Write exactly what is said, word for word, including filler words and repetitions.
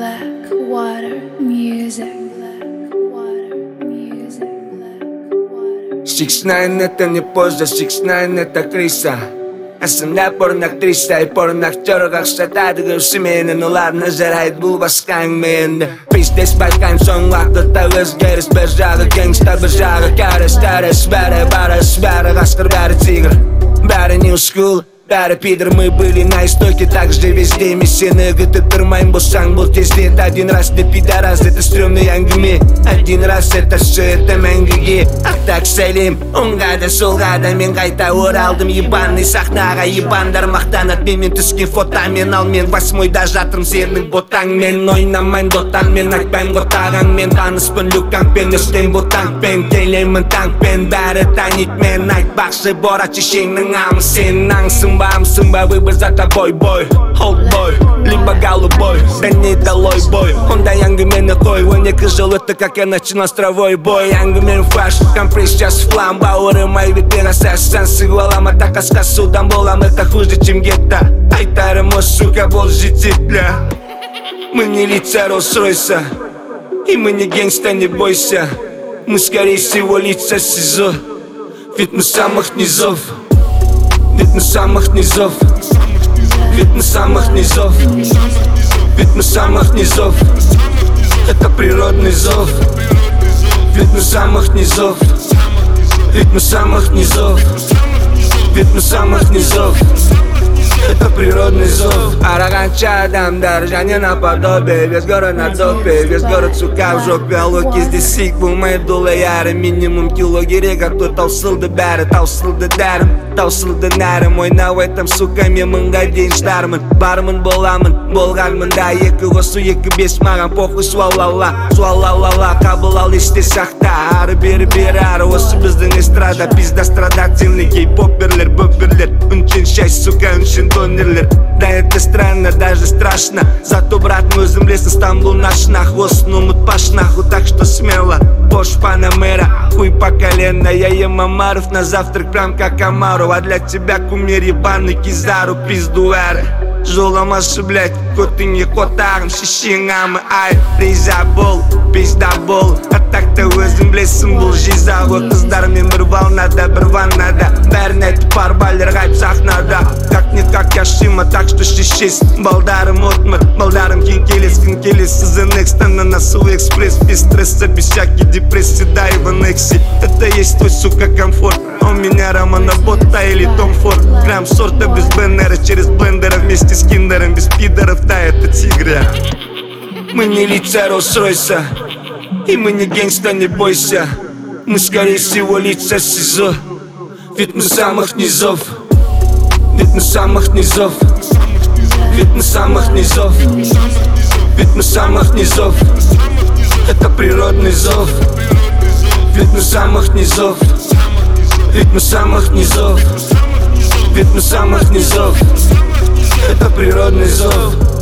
Blackwater Music. Blackwater Music. Blackwater. Six nine это не поза, Six nine это Криса. Aslında pornoaktrisa и pornoaktör Қақшатады семейін оларына жарайды бұл басқа әңгіме. Пиздес байқайым соң уақытта өзгеріс. Бір жағы геңста, бір жағы кәріс. Тәріс бәрі барыс, бәрі қасқыр, бәрі тигр. Бәрі new school, бәрі пидор. Мы были на истоке, так же везде. Мен сені күтіп тұрмайын, болсаң бұл тездет. Один раз ты пидорас, это стрёмный әңгіме. Один раз это все, это мәңгіге. Ақтақ сәлем, оңға да солға да мен қайта оралдым. Ебанный сахнаға, ебандар мақтанат менмен түскен фотомен. Ал мен восьмойда жатырмын сенің ботаңмен. Ойнамайын дотаңмен, айтпайын ғотағаңмен. Таныспын люкаңпен, өстен ботаңпен. Келемін таңпен, бәрі танит мен. Айтпақшы борат шешеңнің амы, сенің аңсың ба, амсың ба, выбор за тобой, бой. Old boy, либо голубой, да не долой бой. Ондай әңгімені қой, он екі жыл өтті, как я начинал стровой бой. Әңгімен фаш, компресс сейчас флам. Бауырым айбетпен асассан сығу алама. Так асқасудан болам, это хуже, чем гетто. Айтарым осы, сука, бол жететля. Мы не лица Роллс-Ройса, и мы не гангста, не бойся. Мы скорее всего лица СИЗО, ведь мы самых низов. Ведь мы самых низов. Ведь мы самых низов. Ведь мы самых низов. Это природный зов. Ведь мы самых низов. Ведь мы самых низов. Ведь мы самых низов. Это природный зов. Арағанша адамдар және наподобие. Весь город на цопе, весь город, сука, в жопе. А локи здесь сик, болмайды долай әрі. Минимум кило керек, а то таусылды бәрі. Таусылды дәрім, таусылды нәрім. Ойнау айтам, сука, мен мыңға дейін штармын. Бармын боламын, болғанмын да. Екі қосу, екі бес маған похуй. Суалала, суалалала, қабыл ал есте сақта. Ары бері бері ары, осы біздің эстрада. Пизда страдактивный кей-поперлер, бөперлер. Үнчен шай, сука, үнчен донерлер. Да это странно, даже страшно. Зато, брат, мы өзім білесің, Стамбул наш нах. Осын ұмытпаш наху, так что смело. Бош Панамера, хуй по колено. Я ем омаров на завтрак, прям как Амару. А для тебя кумир ебаный Кизару, пизду әрі. Жоламашы, блядь, көтіңе қотағым, шешең амы, ай. Риза бол, пизда бол. А так-то өзім білесің, бұл жиза ғой. Қыздармен бір волнада, бір ваннада. Бәрін айтып бар байлер ғайып сахнада. Как-никак я шима, так что шешес. Балдарым отмыр, балдарым кен келес, кен келес. Сызын экстана на свой экспресс. Без стресса, без всякой депрессии, да и в аннексе. Это есть твой, сука, комфорт. А у меня Романа Бота или Том Форд. Грамм сорта без беннера, через блендера. Вместе с киндером, без пидоров, да, это тигря. Мы не лица Роллс-Ройса, и мы не гангста, не бойся. Мы скорее всего лица СИЗО, ведь мы самых низов. Ведь мы самых низов. Ведь мы самых низов. Ведь мы самых низов. Это природный зов. Ведь мы самых низов. Ведь мы самых низов. Ведь мы самых низов. Это природный зов.